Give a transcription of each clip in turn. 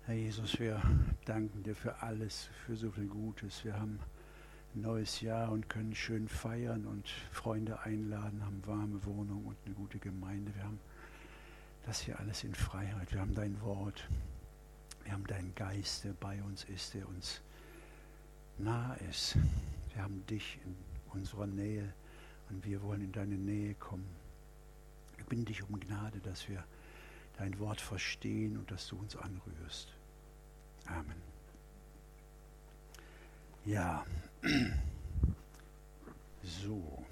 Herr Jesus, wir danken dir für alles, für so viel Gutes. Wir haben ein neues Jahr und können schön feiern und Freunde einladen, haben warme Wohnung und eine gute Gemeinde. Wir haben das hier alles in Freiheit. Wir haben dein Wort. Wir haben deinen Geist, der bei uns ist, der uns nah ist. Wir haben dich in unserer Nähe und wir wollen in deine Nähe kommen. Wir bitten dich um Gnade, dass wir dein Wort verstehen und dass du uns anrührst. Amen. Ja, so,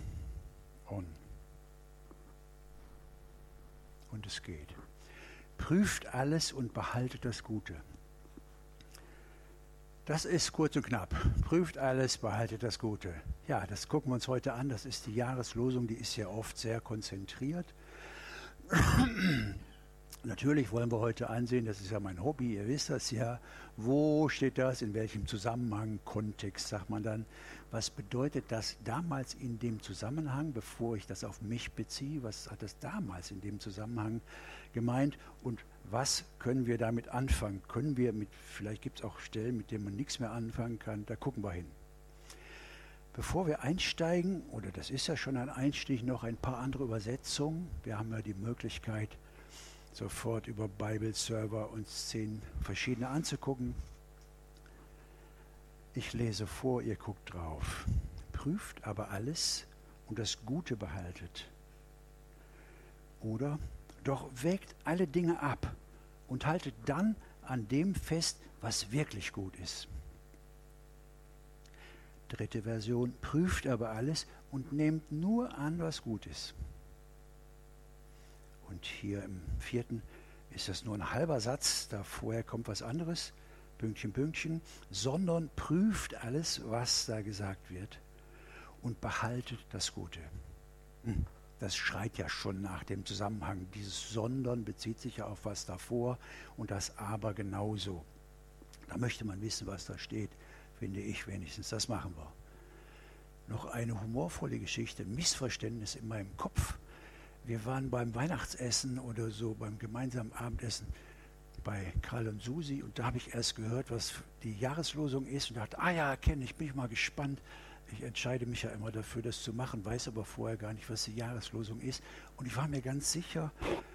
und es geht. Prüft alles und behaltet das Gute. Das ist kurz und knapp. Prüft alles, behaltet das Gute. Ja, das gucken wir uns heute an. Das ist die Jahreslosung, die ist ja oft sehr konzentriert. Natürlich wollen wir heute ansehen, das ist ja mein Hobby, ihr wisst das ja, wo steht das, in welchem Zusammenhang, Kontext, sagt man dann. Was bedeutet das damals in dem Zusammenhang, bevor ich das auf mich beziehe, was hat das damals in dem Zusammenhang gemeint und was können wir damit anfangen? Können wir vielleicht gibt es auch Stellen, mit denen man nichts mehr anfangen kann, da gucken wir hin. Bevor wir einsteigen, oder das ist ja schon ein Einstieg, noch ein paar andere Übersetzungen. Wir haben ja die Möglichkeit, sofort über Bible-Server uns 10 verschiedene anzugucken. Ich lese vor, ihr guckt drauf. Prüft aber alles und das Gute behaltet. Oder doch wägt alle Dinge ab und haltet dann an dem fest, was wirklich gut ist. Dritte Version, prüft aber alles und nehmt nur an, was gut ist. Und hier im 4. ist das nur ein halber Satz, da vorher kommt was anderes, Pünktchen, Pünktchen, sondern prüft alles, was da gesagt wird und behaltet das Gute. Das schreit ja schon nach dem Zusammenhang. Dieses Sondern bezieht sich ja auf was davor und das Aber genauso. Da möchte man wissen, was da steht, finde ich wenigstens. Das machen wir. Noch eine humorvolle Geschichte, ein Missverständnis in meinem Kopf. Wir waren beim Weihnachtsessen oder so, beim gemeinsamen Abendessen bei Karl und Susi und da habe ich erst gehört, was die Jahreslosung ist und dachte, ja, kenne ich, bin ich mal gespannt. Ich entscheide mich ja immer dafür, das zu machen, weiß aber vorher gar nicht, was die Jahreslosung ist. Und ich war mir ganz sicher,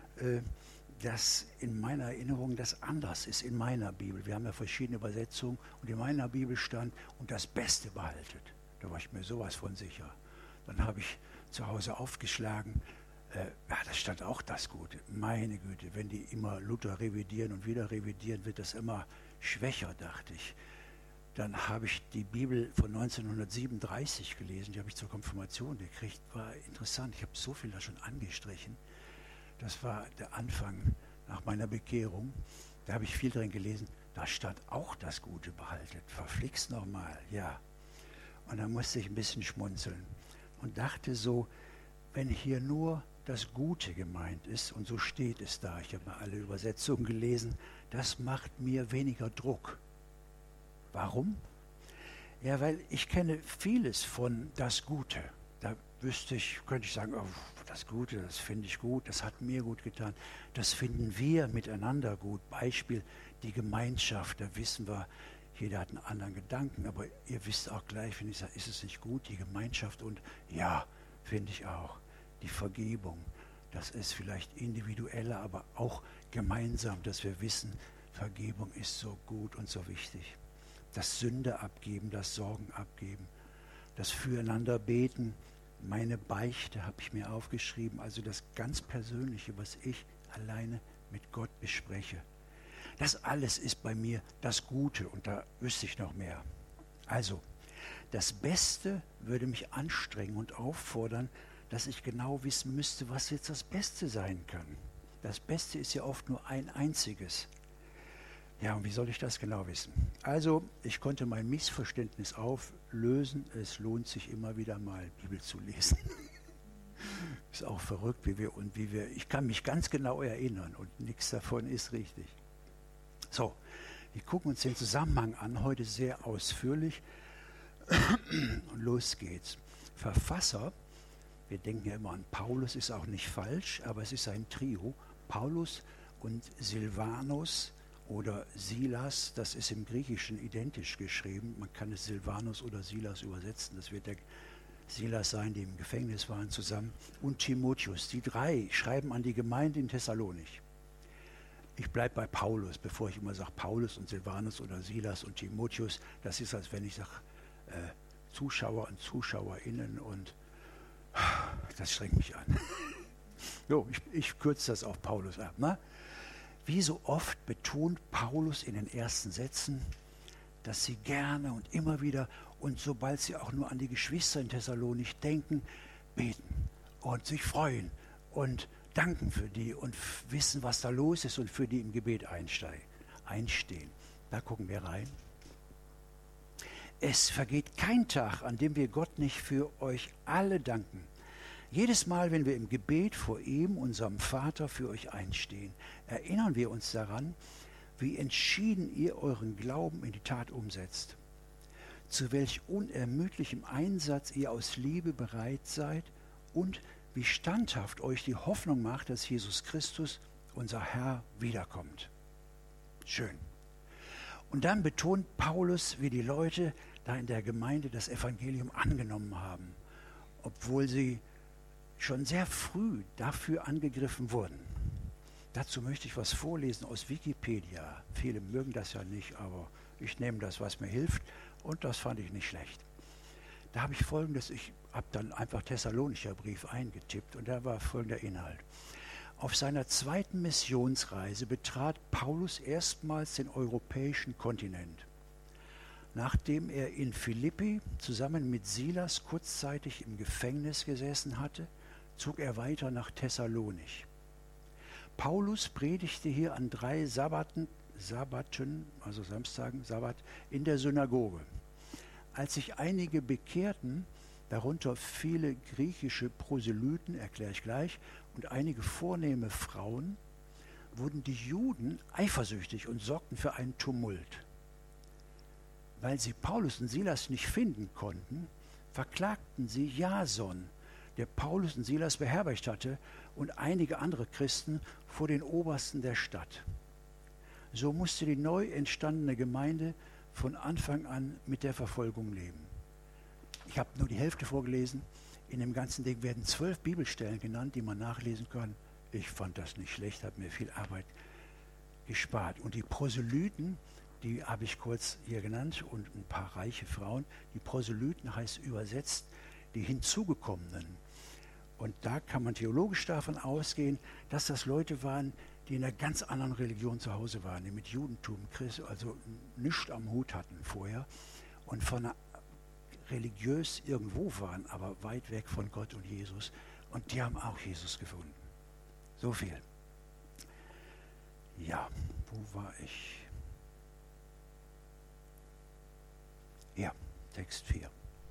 dass in meiner Erinnerung das anders ist, in meiner Bibel. Wir haben ja verschiedene Übersetzungen und in meiner Bibel stand, und das Beste behaltet. Da war ich mir sowas von sicher. Dann habe ich zu Hause aufgeschlagen, das stand auch das Gute. Meine Güte, wenn die immer Luther revidieren und wieder revidieren, wird das immer schwächer, dachte ich. Dann habe ich die Bibel von 1937 gelesen, die habe ich zur Konfirmation gekriegt. War interessant, ich habe so viel da schon angestrichen. Das war der Anfang nach meiner Bekehrung. Da habe ich viel drin gelesen. Da stand auch das Gute behaltet. Verflixt nochmal, ja. Und da musste ich ein bisschen schmunzeln und dachte so, wenn hier nur das Gute gemeint ist, und so steht es da, ich habe mal alle Übersetzungen gelesen, das macht mir weniger Druck. Warum? Ja, weil ich kenne vieles von das Gute. Da könnte ich sagen, oh, das Gute, das finde ich gut, das hat mir gut getan. Das finden wir miteinander gut. Beispiel, die Gemeinschaft, da wissen wir, jeder hat einen anderen Gedanken, aber ihr wisst auch gleich, wenn ich sage, ist es nicht gut, die Gemeinschaft und ja, finde ich auch. Die Vergebung, das ist vielleicht individueller, aber auch gemeinsam, dass wir wissen, Vergebung ist so gut und so wichtig. Das Sünde abgeben, das Sorgen abgeben, das Füreinander beten, meine Beichte habe ich mir aufgeschrieben, also das ganz Persönliche, was ich alleine mit Gott bespreche. Das alles ist bei mir das Gute und da wüsste ich noch mehr. Also, das Beste würde mich anstrengen und auffordern, dass ich genau wissen müsste, was jetzt das Beste sein kann. Das Beste ist ja oft nur ein einziges. Ja, und wie soll ich das genau wissen? Also, ich konnte mein Missverständnis auflösen. Es lohnt sich immer wieder mal, Bibel zu lesen. Ist auch verrückt, ich kann mich ganz genau erinnern und nichts davon ist richtig. So, wir gucken uns den Zusammenhang an, heute sehr ausführlich. Und los geht's. Verfasser, wir denken ja immer an Paulus, ist auch nicht falsch, aber es ist ein Trio. Paulus und Silvanus oder Silas, das ist im Griechischen identisch geschrieben. Man kann es Silvanus oder Silas übersetzen. Das wird der Silas sein, die im Gefängnis waren zusammen. Und Timotheus. Die drei schreiben an die Gemeinde in Thessalonich. Ich bleibe bei Paulus, bevor ich immer sage Paulus und Silvanus oder Silas und Timotheus. Das ist, als wenn ich sage Zuschauer und ZuschauerInnen, und das strengt mich an. Jo, ich kürze das auf Paulus ab. Ne? Wie so oft betont Paulus in den ersten Sätzen, dass sie gerne und immer wieder und sobald sie auch nur an die Geschwister in Thessalonich denken, beten und sich freuen und danken für die und wissen, was da los ist und für die im Gebet einstehen. Da gucken wir rein. Es vergeht kein Tag, an dem wir Gott nicht für euch alle danken. Jedes Mal, wenn wir im Gebet vor ihm, unserem Vater, für euch einstehen, erinnern wir uns daran, wie entschieden ihr euren Glauben in die Tat umsetzt, zu welch unermüdlichem Einsatz ihr aus Liebe bereit seid und wie standhaft euch die Hoffnung macht, dass Jesus Christus, unser Herr, wiederkommt. Schön. Und dann betont Paulus, wie die Leute da in der Gemeinde das Evangelium angenommen haben, obwohl sie schon sehr früh dafür angegriffen wurden. Dazu möchte ich was vorlesen aus Wikipedia. Viele mögen das ja nicht, aber ich nehme das, was mir hilft, und das fand ich nicht schlecht. Da habe ich Folgendes, ich habe dann einfach Thessalonischer Brief eingetippt und da war folgender Inhalt. Auf seiner zweiten Missionsreise betrat Paulus erstmals den europäischen Kontinent. Nachdem er in Philippi zusammen mit Silas kurzzeitig im Gefängnis gesessen hatte, zog er weiter nach Thessalonich. Paulus predigte hier an 3 Sabbaten, also Samstagen, Sabbat, in der Synagoge. Als sich einige bekehrten, darunter viele griechische Proselyten, erkläre ich gleich, und einige vornehme Frauen, wurden die Juden eifersüchtig und sorgten für einen Tumult. Weil sie Paulus und Silas nicht finden konnten, verklagten sie Jason, der Paulus und Silas beherbergt hatte, und einige andere Christen vor den Obersten der Stadt. So musste die neu entstandene Gemeinde von Anfang an mit der Verfolgung leben. Ich habe nur die Hälfte vorgelesen. In dem ganzen Ding werden 12 Bibelstellen genannt, die man nachlesen kann. Ich fand das nicht schlecht, hat mir viel Arbeit gespart. Und die Proselyten, die habe ich kurz hier genannt, und ein paar reiche Frauen. Die Proselyten heißt übersetzt die Hinzugekommenen. Und da kann man theologisch davon ausgehen, dass das Leute waren, die in einer ganz anderen Religion zu Hause waren, die mit Judentum, also nichts am Hut hatten vorher und von religiös irgendwo waren, aber weit weg von Gott und Jesus. Und die haben auch Jesus gefunden. So viel. Ja, wo war ich? Ja, Text 4.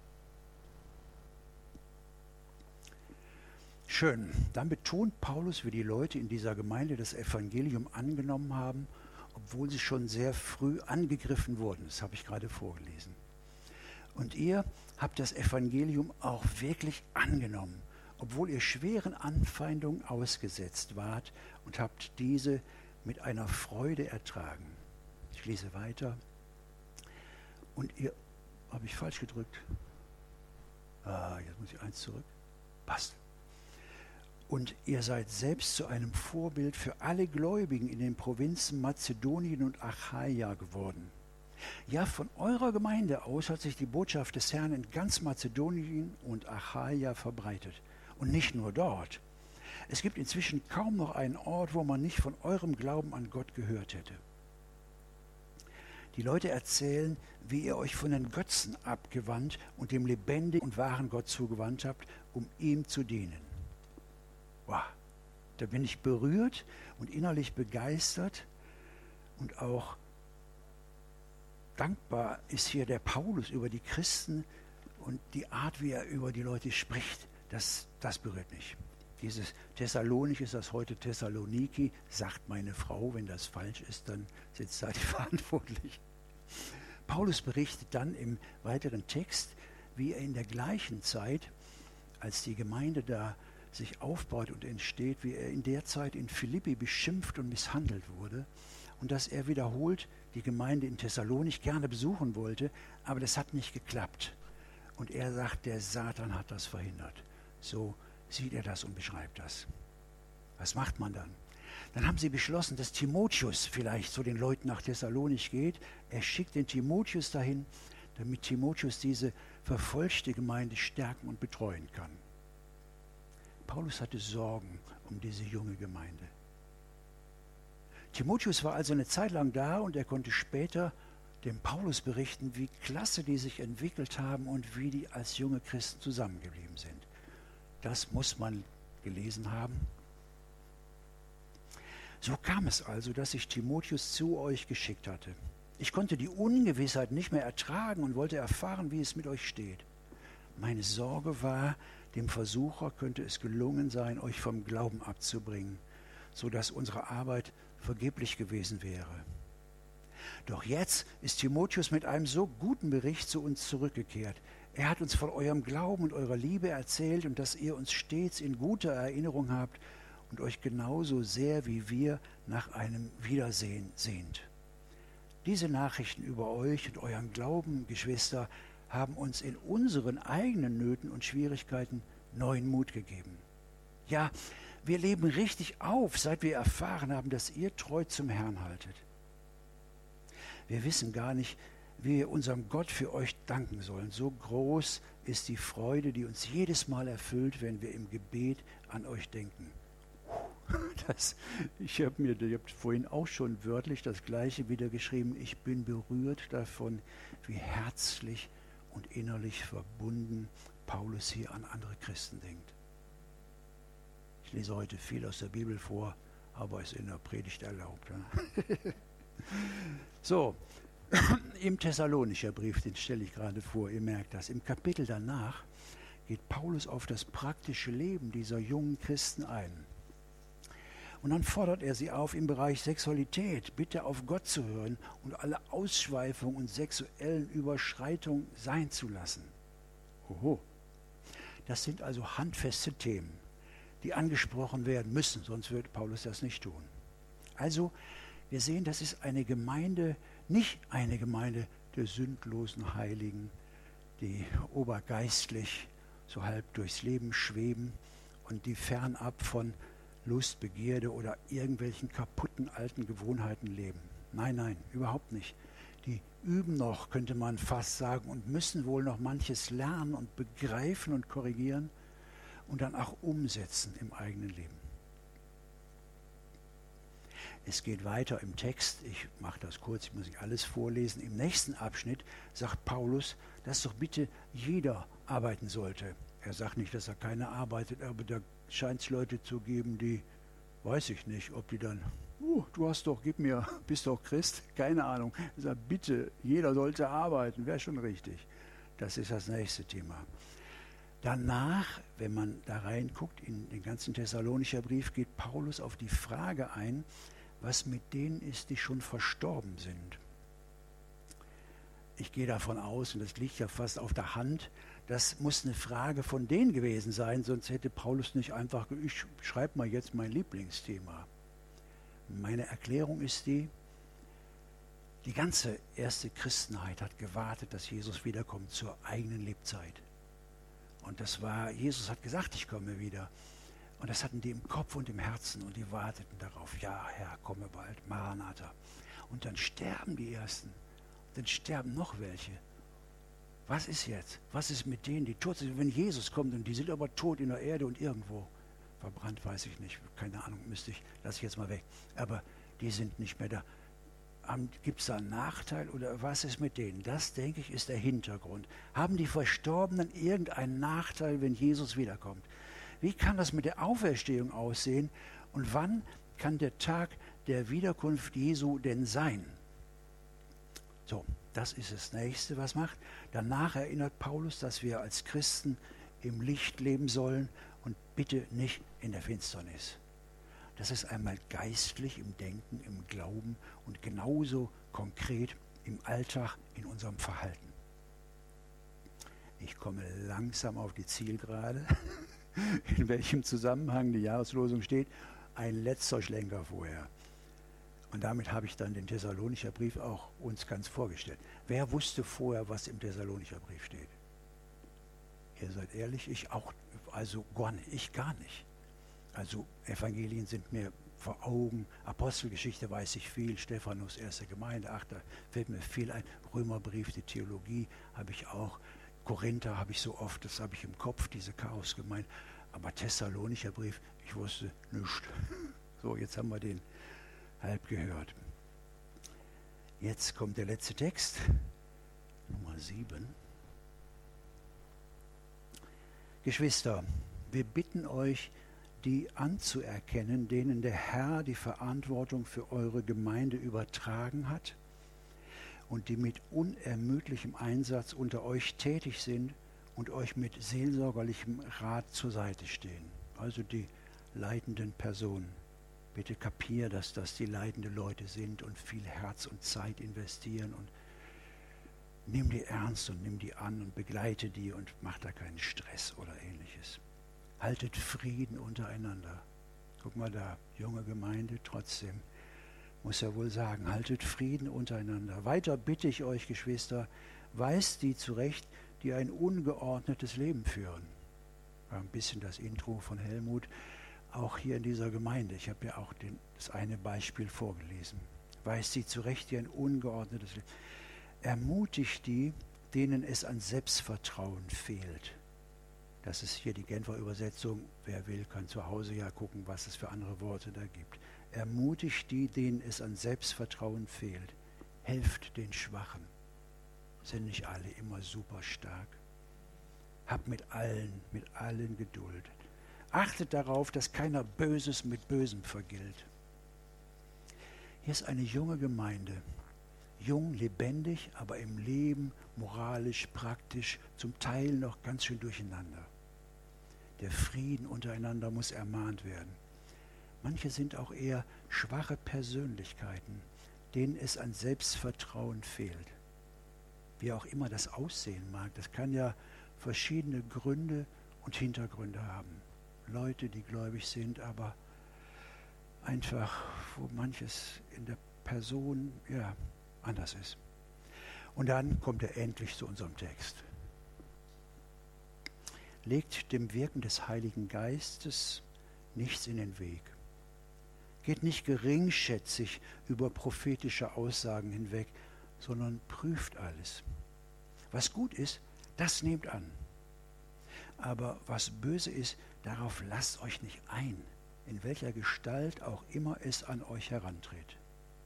Schön. Dann betont Paulus, wie die Leute in dieser Gemeinde das Evangelium angenommen haben, obwohl sie schon sehr früh angegriffen wurden. Das habe ich gerade vorgelesen. Und ihr habt das Evangelium auch wirklich angenommen, obwohl ihr schweren Anfeindungen ausgesetzt wart, und habt diese mit einer Freude ertragen. Ich lese weiter. Und ihr, habe ich falsch gedrückt? Jetzt muss ich eins zurück. Passt. Und ihr seid selbst zu einem Vorbild für alle Gläubigen in den Provinzen Mazedonien und Achaia geworden. Ja, von eurer Gemeinde aus hat sich die Botschaft des Herrn in ganz Mazedonien und Achaia verbreitet. Und nicht nur dort. Es gibt inzwischen kaum noch einen Ort, wo man nicht von eurem Glauben an Gott gehört hätte. Die Leute erzählen, wie ihr euch von den Götzen abgewandt und dem lebendigen und wahren Gott zugewandt habt, um ihm zu dienen. Wow, da bin ich berührt und innerlich begeistert, und auch dankbar ist hier der Paulus über die Christen und die Art, wie er über die Leute spricht. Das berührt mich. Dieses Thessalonich ist das heute Thessaloniki, sagt meine Frau. Wenn das falsch ist, dann sitzt da die Verantwortliche. Paulus berichtet dann im weiteren Text, wie er in der gleichen Zeit, als die Gemeinde da sich aufbaut und entsteht, wie er in der Zeit in Philippi beschimpft und misshandelt wurde, und dass er wiederholt die Gemeinde in Thessalonich gerne besuchen wollte, aber das hat nicht geklappt. Und er sagt, der Satan hat das verhindert. So sieht er das und beschreibt das. Was macht man dann? Dann haben sie beschlossen, dass Timotheus vielleicht zu den Leuten nach Thessalonich geht. Er schickt den Timotheus dahin, damit Timotheus diese verfolgte Gemeinde stärken und betreuen kann. Paulus hatte Sorgen um diese junge Gemeinde. Timotheus war also eine Zeit lang da und er konnte später dem Paulus berichten, wie klasse die sich entwickelt haben und wie die als junge Christen zusammengeblieben sind. Das muss man gelesen haben. So kam es also, dass ich Timotheus zu euch geschickt hatte. Ich konnte die Ungewissheit nicht mehr ertragen und wollte erfahren, wie es mit euch steht. Meine Sorge war, dem Versucher könnte es gelungen sein, euch vom Glauben abzubringen, sodass unsere Arbeit vergeblich gewesen wäre. Doch jetzt ist Timotheus mit einem so guten Bericht zu uns zurückgekehrt. Er hat uns von eurem Glauben und eurer Liebe erzählt und dass ihr uns stets in guter Erinnerung habt und euch genauso sehr wie wir nach einem Wiedersehen sehnt. Diese Nachrichten über euch und euren Glauben, Geschwister, haben uns in unseren eigenen Nöten und Schwierigkeiten neuen Mut gegeben. Ja, wir leben richtig auf, seit wir erfahren haben, dass ihr treu zum Herrn haltet. Wir wissen gar nicht, wie wir unserem Gott für euch danken sollen. So groß ist die Freude, die uns jedes Mal erfüllt, wenn wir im Gebet an euch denken. Ich habe vorhin auch schon wörtlich das Gleiche wieder geschrieben. Ich bin berührt davon, wie herzlich und innerlich verbunden Paulus hier an andere Christen denkt. Ich lese heute viel aus der Bibel vor, aber es ist in der Predigt erlaubt. So, im Thessalonischer Brief, den stelle ich gerade vor, ihr merkt das. Im Kapitel danach geht Paulus auf das praktische Leben dieser jungen Christen ein. Und dann fordert er sie auf, im Bereich Sexualität bitte auf Gott zu hören und alle Ausschweifungen und sexuellen Überschreitungen sein zu lassen. Oho. Das sind also handfeste Themen, die angesprochen werden müssen, sonst würde Paulus das nicht tun. Also, wir sehen, das ist eine Gemeinde, nicht eine Gemeinde der sündlosen Heiligen, die obergeistlich so halb durchs Leben schweben und die fernab von Lust, Begierde oder irgendwelchen kaputten alten Gewohnheiten leben. Nein, nein, überhaupt nicht. Die üben noch, könnte man fast sagen, und müssen wohl noch manches lernen und begreifen und korrigieren und dann auch umsetzen im eigenen Leben. Es geht weiter im Text, ich mache das kurz, ich muss nicht alles vorlesen. Im nächsten Abschnitt sagt Paulus, dass doch bitte jeder arbeiten sollte. Er sagt nicht, dass er keiner arbeitet, aber da scheint es Leute zu geben, die, weiß ich nicht, ob die dann, du hast doch, gib mir, bist doch Christ, keine Ahnung. Er sagt, bitte, jeder sollte arbeiten, wäre schon richtig. Das ist das nächste Thema. Danach, wenn man da reinguckt, in den ganzen Thessalonischer Brief, geht Paulus auf die Frage ein, was mit denen ist, die schon verstorben sind. Ich gehe davon aus, und das liegt ja fast auf der Hand, das muss eine Frage von denen gewesen sein, sonst hätte Paulus nicht einfach, ich schreibe mal jetzt mein Lieblingsthema. Meine Erklärung ist die ganze erste Christenheit hat gewartet, dass Jesus wiederkommt zur eigenen Lebzeit. Und das war, Jesus hat gesagt, ich komme wieder. Und das hatten die im Kopf und im Herzen und die warteten darauf, ja Herr, komme bald, Maranatha. Und dann sterben die Ersten, dann sterben noch welche. Was ist jetzt? Was ist mit denen, die tot sind? Wenn Jesus kommt und die sind aber tot in der Erde und irgendwo verbrannt, weiß ich nicht, keine Ahnung, lasse ich jetzt mal weg. Aber die sind nicht mehr da. Gibt es da einen Nachteil oder was ist mit denen? Das, denke ich, ist der Hintergrund. Haben die Verstorbenen irgendeinen Nachteil, wenn Jesus wiederkommt? Wie kann das mit der Auferstehung aussehen und wann kann der Tag der Wiederkunft Jesu denn sein? So, das ist das Nächste, was macht. Danach erinnert Paulus, dass wir als Christen im Licht leben sollen und bitte nicht in der Finsternis. Das ist einmal geistlich im Denken, im Glauben und genauso konkret im Alltag, in unserem Verhalten. Ich komme langsam auf die Zielgerade, in welchem Zusammenhang die Jahreslosung steht. Ein letzter Schlenker vorher. Und damit habe ich dann den Thessalonicher Brief auch uns ganz vorgestellt. Wer wusste vorher, was im Thessalonicher Brief steht? Ihr seid ehrlich, ich auch, also ich gar nicht. Also Evangelien sind mir vor Augen, Apostelgeschichte weiß ich viel, Stephanus, erste Gemeinde, da fällt mir viel ein, Römerbrief, die Theologie habe ich auch, Korinther habe ich so oft, das habe ich im Kopf, diese Chaosgemeinde, aber Thessalonicher Brief, ich wusste nichts. So, jetzt haben wir den halb gehört. Jetzt kommt der letzte Text, Nummer 7. Geschwister, wir bitten euch, die anzuerkennen, denen der Herr die Verantwortung für eure Gemeinde übertragen hat und die mit unermüdlichem Einsatz unter euch tätig sind und euch mit seelsorgerlichem Rat zur Seite stehen. Also die leitenden Personen. Bitte kapier, dass das die leitenden Leute sind und viel Herz und Zeit investieren und nimm die ernst und nimm die an und begleite die und mach da keinen Stress oder ähnliches. Haltet Frieden untereinander. Guck mal da, junge Gemeinde, trotzdem muss er wohl sagen, haltet Frieden untereinander. Weiter bitte ich euch, Geschwister, weist die zurecht, die ein ungeordnetes Leben führen. War ein bisschen das Intro von Helmut, auch hier in dieser Gemeinde. Ich habe ja auch das eine Beispiel vorgelesen. Weist sie zurecht, die ein ungeordnetes Leben. Ermutigt die, denen es an Selbstvertrauen fehlt. Das ist hier die Genfer Übersetzung. Wer will, kann zu Hause ja gucken, was es für andere Worte da gibt. Ermutigt die, denen es an Selbstvertrauen fehlt. Helft den Schwachen. Sind nicht alle immer super stark. Habt mit allen Geduld. Achtet darauf, dass keiner Böses mit Bösem vergilt. Hier ist eine junge Gemeinde. Jung, lebendig, aber im Leben moralisch, praktisch, zum Teil noch ganz schön durcheinander. Der Frieden untereinander muss ermahnt werden. Manche sind auch eher schwache Persönlichkeiten, denen es an Selbstvertrauen fehlt. Wie auch immer das aussehen mag, das kann ja verschiedene Gründe und Hintergründe haben. Leute, die gläubig sind, aber einfach, wo manches in der Person anders ist. Und dann kommt er endlich zu unserem Text. Legt dem Wirken des Heiligen Geistes nichts in den Weg. Geht nicht geringschätzig über prophetische Aussagen hinweg, sondern prüft alles. Was gut ist, das nehmt an. Aber was böse ist, darauf lasst euch nicht ein, in welcher Gestalt auch immer es an euch herantritt.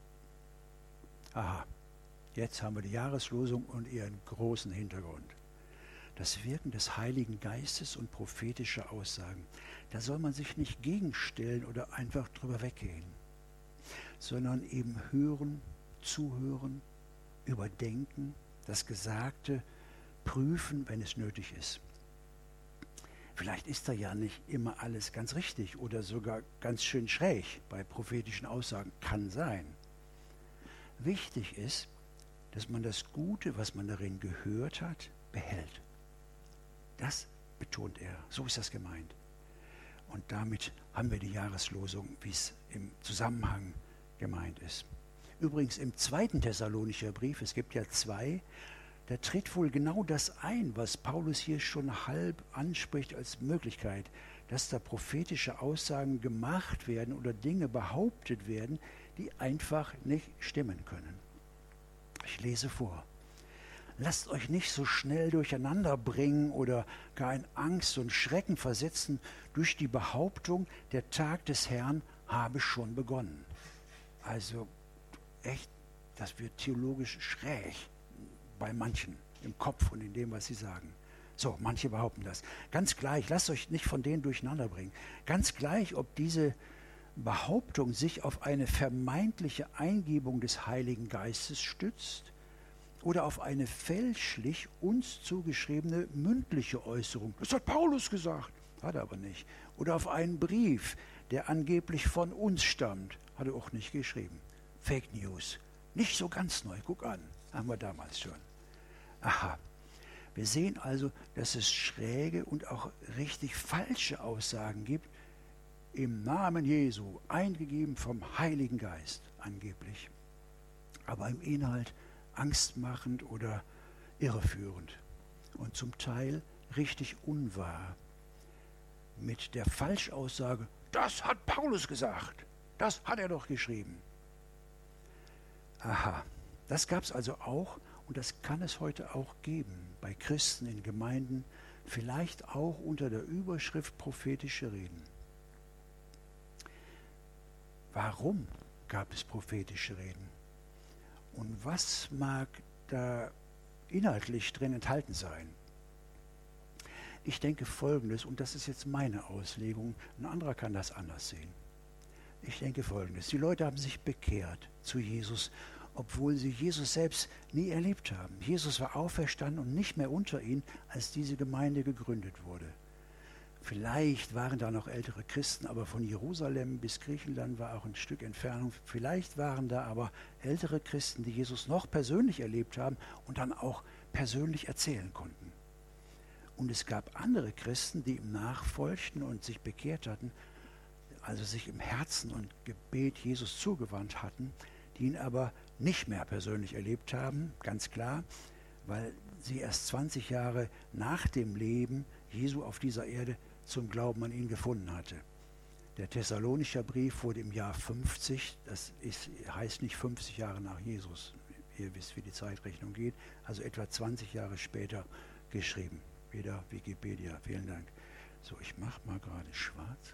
Aha, jetzt haben wir die Jahreslosung und ihren großen Hintergrund. Das Wirken des Heiligen Geistes und prophetische Aussagen. Da soll man sich nicht gegenstellen oder einfach drüber weggehen, sondern eben hören, zuhören, überdenken, das Gesagte prüfen, wenn es nötig ist. Vielleicht ist da ja nicht immer alles ganz richtig oder sogar ganz schön schräg bei prophetischen Aussagen. Kann sein. Wichtig ist, dass man das Gute, was man darin gehört hat, behält. Das betont er. So ist das gemeint. Und damit haben wir die Jahreslosung, wie es im Zusammenhang gemeint ist. Übrigens im 2. Thessalonicher Brief, es gibt ja 2, da tritt wohl genau das ein, was Paulus hier schon halb anspricht als Möglichkeit, dass da prophetische Aussagen gemacht werden oder Dinge behauptet werden, die einfach nicht stimmen können. Ich lese vor. Lasst euch nicht so schnell durcheinander bringen oder gar in Angst und Schrecken versetzen durch die Behauptung, der Tag des Herrn habe schon begonnen. Also echt, das wird theologisch schräg bei manchen im Kopf und in dem, was sie sagen. So, manche behaupten das. Ganz gleich, lasst euch nicht von denen durcheinander bringen. Ganz gleich, ob diese Behauptung sich auf eine vermeintliche Eingebung des Heiligen Geistes stützt oder auf eine fälschlich uns zugeschriebene mündliche Äußerung. Das hat Paulus gesagt, hat er aber nicht. Oder auf einen Brief, der angeblich von uns stammt, hat er auch nicht geschrieben. Fake News. Nicht so ganz neu, guck an, haben wir damals schon. Aha, wir sehen also, dass es schräge und auch richtig falsche Aussagen gibt, im Namen Jesu, eingegeben vom Heiligen Geist. angeblich, aber im Inhalt angstmachend oder irreführend und zum Teil richtig unwahr, mit der Falschaussage, das hat Paulus gesagt, das hat er doch geschrieben. Aha, das gab es also auch und das kann es heute auch geben bei Christen in Gemeinden, vielleicht auch unter der Überschrift prophetische Reden. Warum gab es prophetische Reden? Und was mag da inhaltlich drin enthalten sein? Ich denke Folgendes, und das ist jetzt meine Auslegung, ein anderer kann das anders sehen. Ich denke Folgendes, die Leute haben sich bekehrt zu Jesus, obwohl sie Jesus selbst nie erlebt haben. Jesus war auferstanden und nicht mehr unter ihnen, als diese Gemeinde gegründet wurde. Vielleicht waren da noch ältere Christen, aber von Jerusalem bis Griechenland war auch ein Stück Entfernung. Vielleicht waren da aber ältere Christen, die Jesus noch persönlich erlebt haben und dann auch persönlich erzählen konnten. Und es gab andere Christen, die ihm nachfolgten und sich bekehrt hatten, also sich im Herzen und Gebet Jesus zugewandt hatten, die ihn aber nicht mehr persönlich erlebt haben, ganz klar, weil sie erst 20 Jahre nach dem Leben Jesu auf dieser Erde zum Glauben an ihn gefunden hatte. Der Thessalonischer Brief wurde im Jahr 50, heißt nicht 50 Jahre nach Jesus, ihr wisst, wie die Zeitrechnung geht, also etwa 20 Jahre später geschrieben. Wieder Wikipedia, vielen Dank. So, ich mache mal gerade schwarz.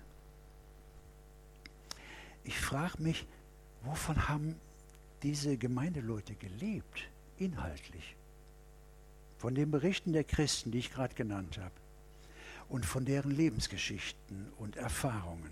Ich frage mich, wovon haben diese Gemeindeleute gelebt, inhaltlich? Von den Berichten der Christen, die ich gerade genannt habe, und von deren Lebensgeschichten und Erfahrungen.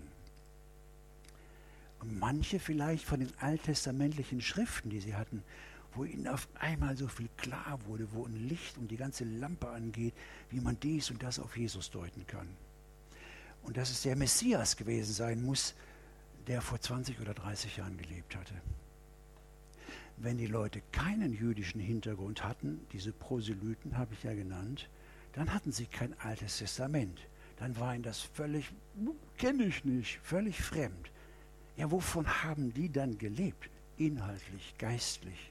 Und manche vielleicht von den alttestamentlichen Schriften, die sie hatten, wo ihnen auf einmal so viel klar wurde, wo ein Licht und die ganze Lampe angeht, wie man dies und das auf Jesus deuten kann. Und dass es der Messias gewesen sein muss, der vor 20 oder 30 Jahren gelebt hatte. Wenn die Leute keinen jüdischen Hintergrund hatten, diese Proselyten habe ich ja genannt, dann hatten sie kein altes Testament. Dann war ihnen das völlig, kenne ich nicht, völlig fremd. Ja, wovon haben die dann gelebt? Inhaltlich, geistlich.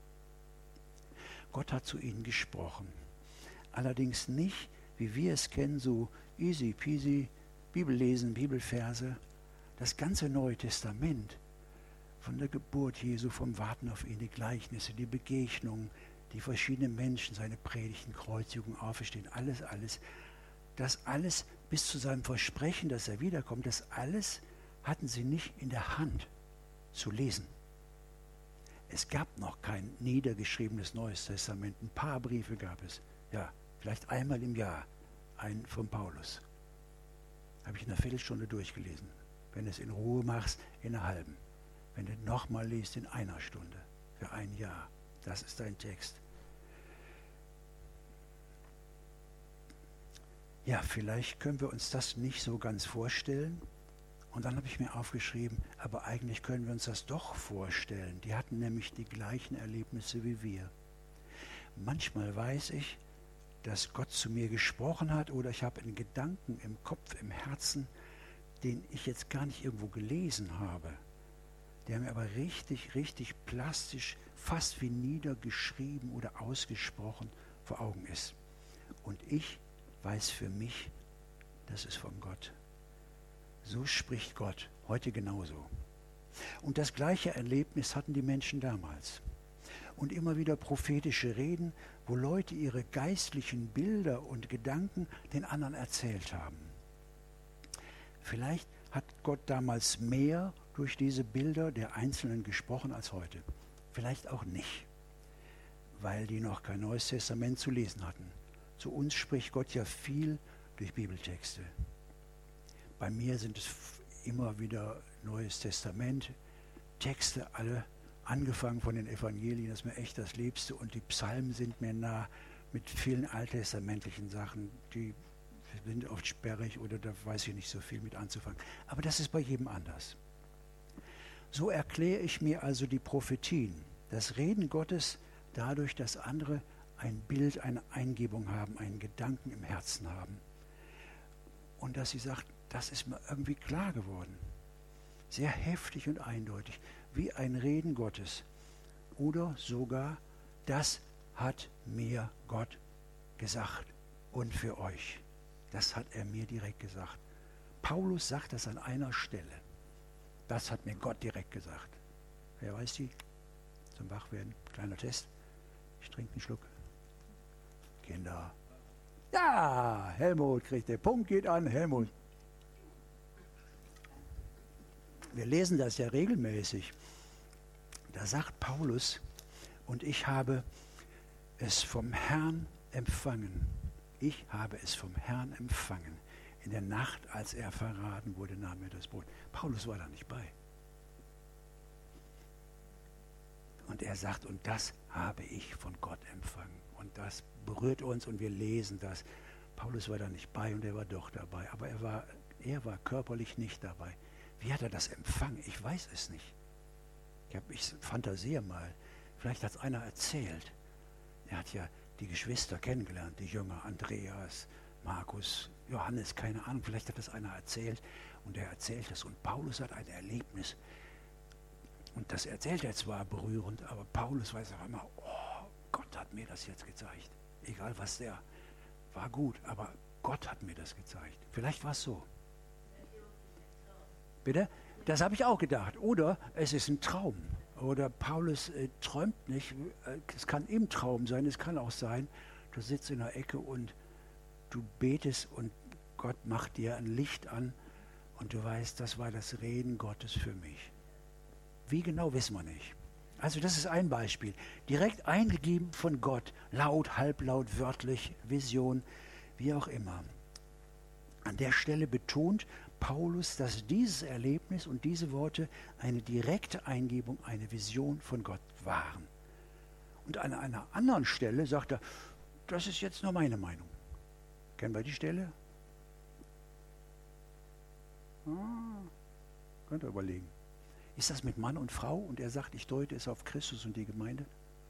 Gott hat zu ihnen gesprochen. Allerdings nicht, wie wir es kennen, so easy peasy, Bibellesen, Bibelverse. Das ganze Neue Testament, von der Geburt Jesu, vom Warten auf ihn, die Gleichnisse, die Begegnungen, die verschiedenen Menschen, seine Predigten, Kreuzigung, Auferstehen, alles, das alles bis zu seinem Versprechen, dass er wiederkommt, das alles hatten sie nicht in der Hand zu lesen. Es gab noch kein niedergeschriebenes Neues Testament. Ein paar Briefe gab es. Ja, vielleicht einmal im Jahr. Einen von Paulus. Habe ich in einer Viertelstunde durchgelesen. Wenn du es in Ruhe machst, in einer halben. Wenn du nochmal liest, in einer Stunde. Für ein Jahr. Das ist dein Text. Ja, vielleicht können wir uns das nicht so ganz vorstellen. Und dann habe ich mir aufgeschrieben, aber eigentlich können wir uns das doch vorstellen. Die hatten nämlich die gleichen Erlebnisse wie wir. Manchmal weiß ich, dass Gott zu mir gesprochen hat oder ich habe einen Gedanken im Kopf, im Herzen, den ich jetzt gar nicht irgendwo gelesen habe, der mir aber richtig, richtig plastisch, fast wie niedergeschrieben oder ausgesprochen vor Augen ist. Und ich weiß für mich, das ist von Gott. So spricht Gott, heute genauso. Und das gleiche Erlebnis hatten die Menschen damals. Und immer wieder prophetische Reden, wo Leute ihre geistlichen Bilder und Gedanken den anderen erzählt haben. Vielleicht hat Gott damals mehr durch diese Bilder der Einzelnen gesprochen als heute. Vielleicht auch nicht, weil die noch kein Neues Testament zu lesen hatten. Zu uns spricht Gott ja viel durch Bibeltexte. Bei mir sind es immer wieder Neues Testament, Texte alle, angefangen von den Evangelien, das ist mir echt das Liebste. Und die Psalmen sind mir nah mit vielen alttestamentlichen Sachen, die sind oft sperrig oder da weiß ich nicht so viel mit anzufangen. Aber das ist bei jedem anders. So erkläre ich mir also die Prophetien, das Reden Gottes dadurch, dass andere ein Bild, eine Eingebung haben, einen Gedanken im Herzen haben. Und dass sie sagt, das ist mir irgendwie klar geworden. Sehr heftig und eindeutig. wie ein Reden Gottes. Oder sogar, das hat mir Gott gesagt und für euch. Das hat er mir direkt gesagt. Paulus sagt das an einer Stelle. Das hat mir Gott direkt gesagt. Wer weiß die? Zum Wachwerden. Kleiner Test. Ich trinke einen Schluck. Kinder. Ja, Helmut kriegt den Punkt, geht an. Helmut. Wir lesen das ja regelmäßig. Da sagt Paulus, und ich habe es vom Herrn empfangen. Ich habe es vom Herrn empfangen. In der Nacht, als er verraten wurde, nahm er das Brot. Paulus war da nicht bei. Und er sagt, und das habe ich von Gott empfangen. Und das berührt uns und wir lesen das. Paulus war da nicht bei und er war doch dabei. Aber er war körperlich nicht dabei. Wie hat er das empfangen? Ich weiß es nicht. Ich fantasiere mal. Vielleicht hat es einer erzählt. Er hat ja die Geschwister kennengelernt, die Jünger, Andreas, Markus, Johannes, keine Ahnung. Vielleicht hat das einer erzählt und er erzählt es. Und Paulus hat ein Erlebnis. Und das erzählt er zwar berührend, aber Paulus weiß auch immer, oh, Gott hat mir das jetzt gezeigt. Egal was war gut, aber Gott hat mir das gezeigt. Vielleicht war es so. Bitte? Das habe ich auch gedacht. Oder es ist ein Traum. Oder Paulus träumt nicht. Es kann im Traum sein. Es kann auch sein, du sitzt in der Ecke und du betest und Gott macht dir ein Licht an und du weißt, das war das Reden Gottes für mich. Wie genau, wissen wir nicht. Also das ist ein Beispiel. Direkt eingegeben von Gott. Laut, halblaut, wörtlich, Vision, wie auch immer. An der Stelle betont Paulus, dass dieses Erlebnis und diese Worte eine direkte Eingebung, eine Vision von Gott waren. Und an einer anderen Stelle sagt er, das ist jetzt nur meine Meinung. Kennen wir die Stelle? Könnt ihr überlegen. Ist das mit Mann und Frau? Und er sagt, ich deute es auf Christus und die Gemeinde.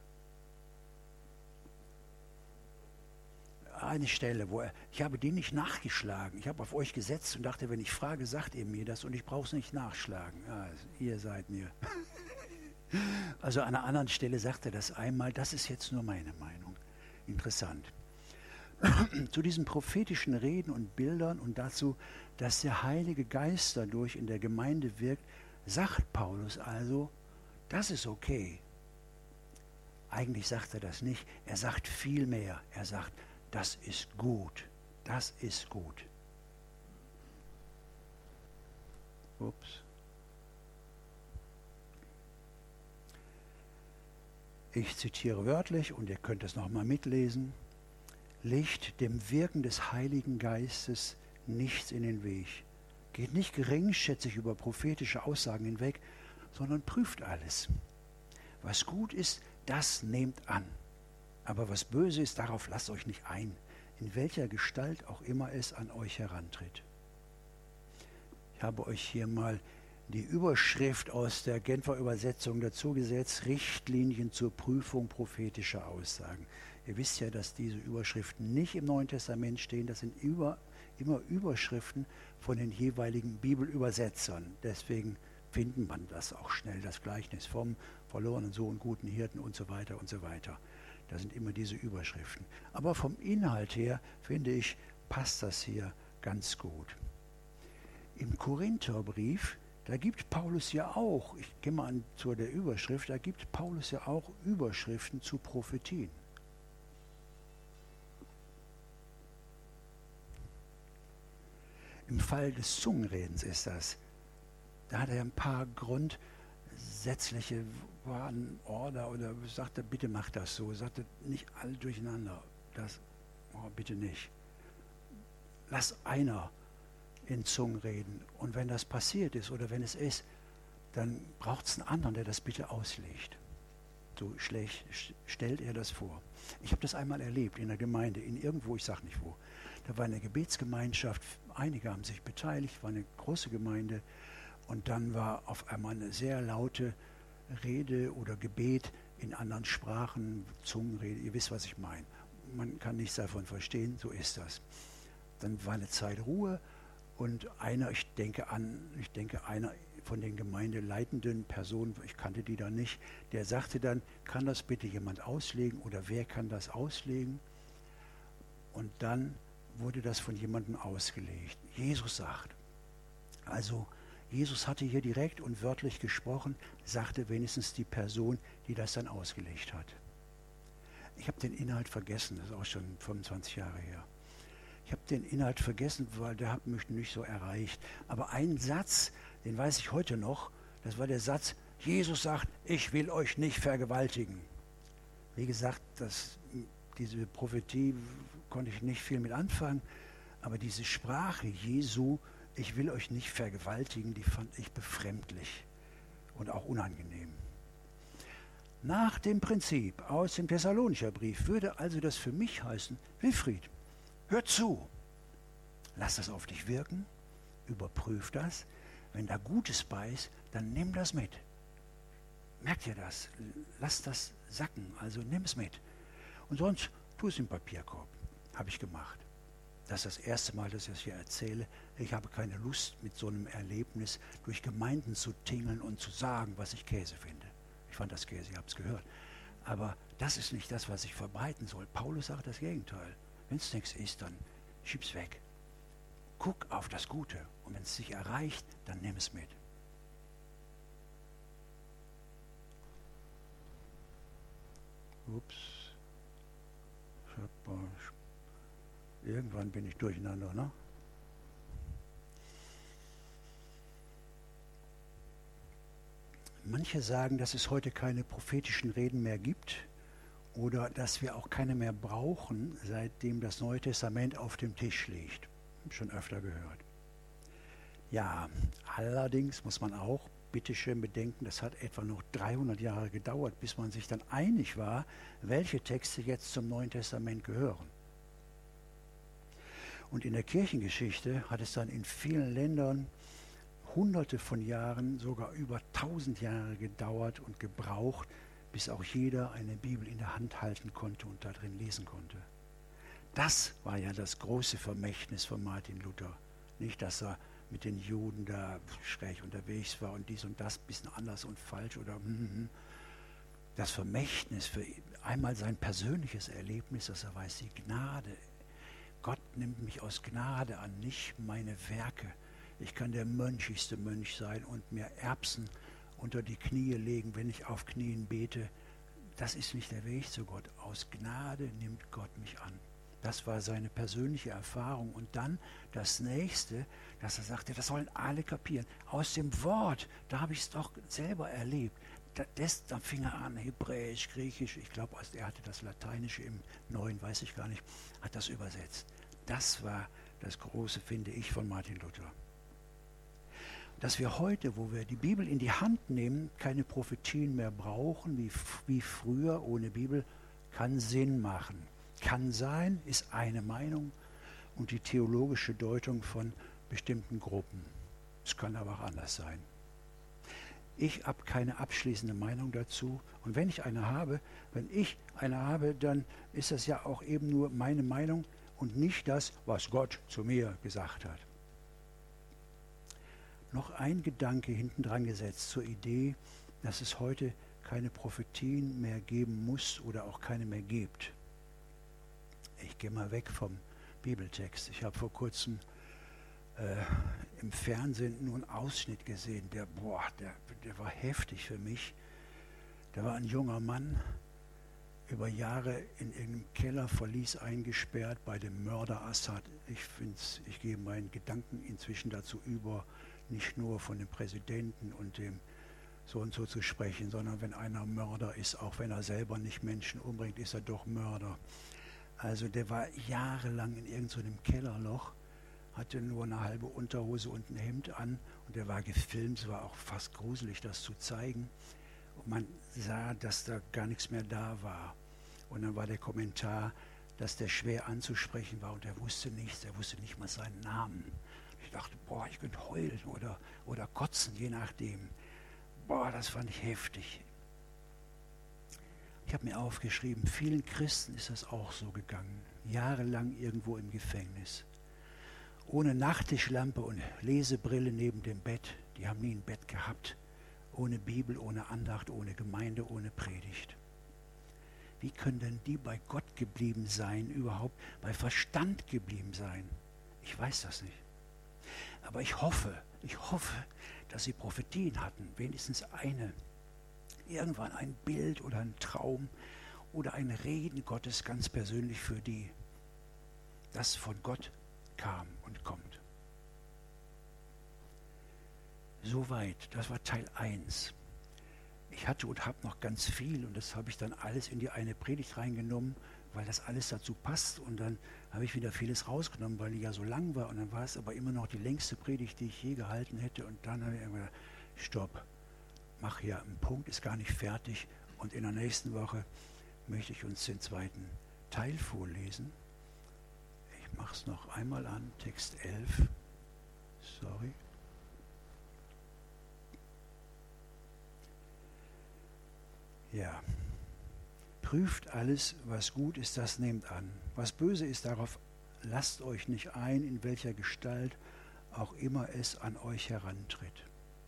Eine Stelle, ich habe den nicht nachgeschlagen. Ich habe auf euch gesetzt und dachte, wenn ich frage, sagt ihr mir das und ich brauche es nicht nachschlagen. Also, ihr seid mir. Also an einer anderen Stelle sagt er das einmal, das ist jetzt nur meine Meinung. Interessant. Zu diesen prophetischen Reden und Bildern und dazu, dass der Heilige Geist dadurch in der Gemeinde wirkt, sagt Paulus also, das ist okay. Eigentlich sagt er das nicht. Er sagt viel mehr. Er sagt, das ist gut. Das ist gut. Ups. Ich zitiere wörtlich und ihr könnt es nochmal mitlesen. Legt dem Wirken des Heiligen Geistes nichts in den Weg. Geht nicht geringschätzig über prophetische Aussagen hinweg, sondern prüft alles. Was gut ist, das nehmt an. Aber was böse ist, darauf lasst euch nicht ein, in welcher Gestalt auch immer es an euch herantritt. Ich habe euch hier mal die Überschrift aus der Genfer Übersetzung dazu gesetzt, Richtlinien zur Prüfung prophetischer Aussagen. Ihr wisst ja, dass diese Überschriften nicht im Neuen Testament stehen, das sind immer Überschriften von den jeweiligen Bibelübersetzern. Deswegen findet man das auch schnell, das Gleichnis vom verlorenen Sohn, guten Hirten und so weiter und so weiter. Da sind immer diese Überschriften. Aber vom Inhalt her, finde ich, passt das hier ganz gut. Im Korintherbrief, da gibt Paulus ja auch, ich gehe mal zu der Überschrift, da gibt Paulus ja auch Überschriften zu Prophetien. Im Fall des Zungenredens ist das. Da hat er ein paar grundsätzliche Order oder sagte, bitte macht das so. Sagte, nicht alle durcheinander. Das, bitte nicht. Lass einer in Zungen reden. Und wenn das passiert ist oder wenn es ist, dann braucht es einen anderen, der das bitte auslegt. So stellt er das vor. Ich habe das einmal erlebt in der Gemeinde, in irgendwo, ich sage nicht wo. Da war eine Gebetsgemeinschaft, einige haben sich beteiligt, war eine große Gemeinde und dann war auf einmal eine sehr laute Rede oder Gebet in anderen Sprachen, Zungenrede, ihr wisst, was ich meine. Man kann nichts davon verstehen, so ist das. Dann war eine Zeit Ruhe und einer, ich denke einer von den gemeindeleitenden Personen, ich kannte die da nicht, der sagte dann, kann das bitte jemand auslegen oder wer kann das auslegen? Und dann wurde das von jemandem ausgelegt. Jesus sagt, also Jesus hatte hier direkt und wörtlich gesprochen, sagte wenigstens die Person, die das dann ausgelegt hat. Ich habe den Inhalt vergessen, das ist auch schon 25 Jahre her. Ich habe den Inhalt vergessen, weil der hat mich nicht so erreicht. Aber einen Satz, den weiß ich heute noch, das war der Satz, Jesus sagt, ich will euch nicht vergewaltigen. Wie gesagt, diese Prophetie konnte ich nicht viel mit anfangen, aber diese Sprache Jesu, ich will euch nicht vergewaltigen, die fand ich befremdlich und auch unangenehm. Nach dem Prinzip aus dem Thessalonicher Brief würde also das für mich heißen, Wilfried, hör zu, lass das auf dich wirken, überprüf das, wenn da Gutes bei ist, dann nimm das mit. Merkt ihr das? Lass das sacken, also nimm es mit. Und sonst tu es im Papierkorb. Habe ich gemacht. Das ist das erste Mal, dass ich das hier erzähle. Ich habe keine Lust, mit so einem Erlebnis durch Gemeinden zu tingeln und zu sagen, was ich Käse finde. Ich fand das Käse, ihr habt es gehört. Aber das ist nicht das, was ich verbreiten soll. Paulus sagt das Gegenteil. Wenn es nichts ist, dann schieb's weg. Guck auf das Gute. Und wenn es dich erreicht, dann nimm es mit. Ups. Irgendwann bin ich durcheinander, ne? Manche sagen, dass es heute keine prophetischen Reden mehr gibt oder dass wir auch keine mehr brauchen, seitdem das Neue Testament auf dem Tisch liegt. Schon öfter gehört. Ja, allerdings muss man auch bitteschön bedenken, das hat etwa noch 300 Jahre gedauert, bis man sich dann einig war, welche Texte jetzt zum Neuen Testament gehören. Und in der Kirchengeschichte hat es dann in vielen Ländern Hunderte von Jahren, sogar über 1000 Jahre gedauert und gebraucht, bis auch jeder eine Bibel in der Hand halten konnte und darin lesen konnte. Das war ja das große Vermächtnis von Martin Luther. Nicht, dass er mit den Juden da schräg unterwegs war und dies und das, ein bisschen anders und falsch oder das Vermächtnis für einmal sein persönliches Erlebnis, dass er weiß, die Gnade, Gott nimmt mich aus Gnade an, nicht meine Werke. Ich kann der mönchigste Mönch sein und mir Erbsen unter die Knie legen, wenn ich auf Knien bete. Das ist nicht der Weg zu Gott. Aus Gnade nimmt Gott mich an. Das war seine persönliche Erfahrung. Und dann das Nächste, dass er sagte, das sollen alle kapieren. Aus dem Wort, da habe ich es doch selber erlebt. Da fing er an, Hebräisch, Griechisch, ich glaube, er hatte das Lateinische im Neuen, weiß ich gar nicht, hat das übersetzt. Das war das Große, finde ich, von Martin Luther. Dass wir heute, wo wir die Bibel in die Hand nehmen, keine Prophetien mehr brauchen, wie früher ohne Bibel, kann Sinn machen. Kann sein, ist eine Meinung und die theologische Deutung von bestimmten Gruppen. Es kann aber auch anders sein. Ich habe keine abschließende Meinung dazu. Und wenn ich eine habe, dann ist das ja auch eben nur meine Meinung und nicht das, was Gott zu mir gesagt hat. Noch ein Gedanke hinten dran gesetzt zur Idee, dass es heute keine Prophetien mehr geben muss oder auch keine mehr gibt. Ich gehe mal weg vom Bibeltext. Ich habe vor kurzem im Fernsehen nur einen Ausschnitt gesehen, der war heftig für mich. Da war ein junger Mann, über Jahre in irgendeinem Kellerverlies eingesperrt bei dem Mörder Assad. Ich gebe meinen Gedanken inzwischen dazu über, nicht nur von dem Präsidenten und dem so und so zu sprechen, sondern wenn einer Mörder ist, auch wenn er selber nicht Menschen umbringt, ist er doch Mörder. Also der war jahrelang in irgendeinem Kellerloch, hatte nur eine halbe Unterhose und ein Hemd an und der war gefilmt, es war auch fast gruselig, das zu zeigen. Und man sah, dass da gar nichts mehr da war. Und dann war der Kommentar, dass der schwer anzusprechen war und er wusste nichts, er wusste nicht mal seinen Namen. Ich dachte, ich könnte heulen oder kotzen, je nachdem. Das fand ich heftig. Ich habe mir aufgeschrieben, vielen Christen ist das auch so gegangen. Jahrelang irgendwo im Gefängnis. Ohne Nachttischlampe und Lesebrille neben dem Bett, Die haben nie ein Bett gehabt, ohne Bibel, ohne Andacht, ohne Gemeinde, ohne Predigt. Wie können denn die bei Gott geblieben sein, überhaupt bei Verstand geblieben sein? Ich weiß das nicht. Aber ich hoffe, dass sie Prophetien hatten, wenigstens eine. Irgendwann ein Bild oder ein Traum oder ein Reden Gottes ganz persönlich für die, das von Gott kam und kommt. Soweit, das war Teil 1. Ich hatte und habe noch ganz viel und das habe ich dann alles in die eine Predigt reingenommen, weil das alles dazu passt, und dann habe ich wieder vieles rausgenommen, weil die ja so lang war, und dann war es aber immer noch die längste Predigt, die ich je gehalten hätte, und dann habe ich gesagt, stopp, mach hier einen Punkt, ist gar nicht fertig, und in der nächsten Woche möchte ich uns den zweiten Teil vorlesen. Ich mache es noch einmal an, Text 11, sorry. Ja, prüft alles, was gut ist, das nehmt an. Was böse ist, darauf lasst euch nicht ein, in welcher Gestalt auch immer es an euch herantritt.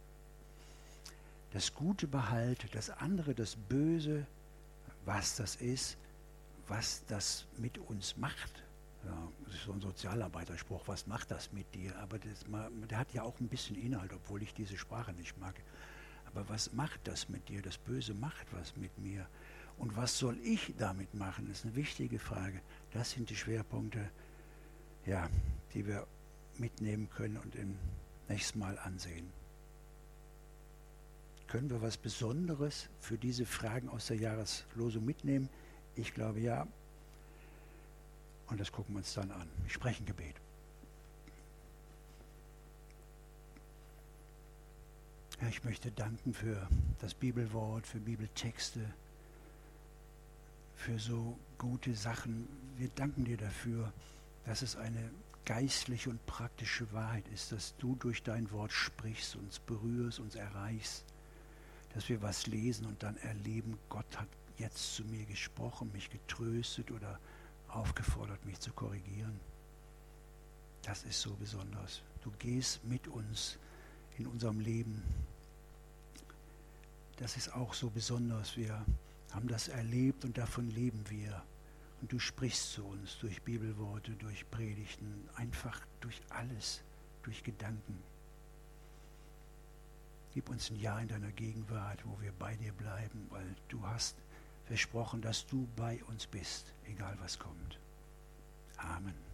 Das Gute behaltet, das andere, das Böse, was das ist, was das mit uns macht. Ja, das ist so ein Sozialarbeiterspruch, was macht das mit dir? Aber der hat ja auch ein bisschen Inhalt, obwohl ich diese Sprache nicht mag. Aber was macht das mit dir? Das Böse macht was mit mir. Und was soll ich damit machen? Das ist eine wichtige Frage. Das sind die Schwerpunkte, ja, die wir mitnehmen können und im nächsten Mal ansehen. Können wir was Besonderes für diese Fragen aus der Jahreslosung mitnehmen? Ich glaube ja. Und das gucken wir uns dann an. Ich spreche ein Gebet. Ja, ich möchte danken für das Bibelwort, für Bibeltexte, für so gute Sachen. Wir danken dir dafür, dass es eine geistliche und praktische Wahrheit ist, dass du durch dein Wort sprichst, uns berührst, uns erreichst, dass wir was lesen und dann erleben, Gott hat jetzt zu mir gesprochen, mich getröstet oder aufgefordert, mich zu korrigieren. Das ist so besonders. Du gehst mit uns in unserem Leben. Das ist auch so besonders. Wir haben das erlebt und davon leben wir. Und du sprichst zu uns durch Bibelworte, durch Predigten, einfach durch alles, durch Gedanken. Gib uns ein Jahr in deiner Gegenwart, wo wir bei dir bleiben, weil du hast versprochen, dass du bei uns bist, egal was kommt. Amen.